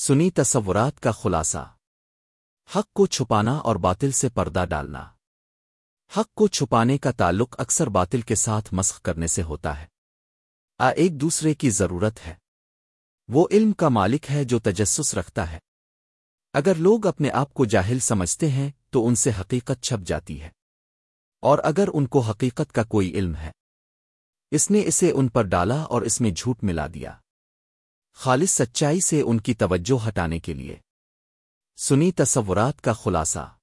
सुनी तसव्वुरात का खुलासा। हक को छुपाना और बातिल से पर्दा डालना। हक को छुपाने का ताल्लुक अक्सर बातिल के साथ मस्ख करने से होता है। एक दूसरे की ज़रूरत है। वो इल्म का मालिक है जो तजस्सुस रखता है। अगर लोग अपने आप को जाहिल समझते हैं तो उनसे हकीकत छप जाती है, और अगर उनको हकीकत का कोई इल्म है, इसने इसे उन पर डाला और इसमें झूठ मिला दिया, खालिस सच्चाई से उनकी तवज्जो हटाने के लिए। सुनी तसव्वुरात का खुलासा।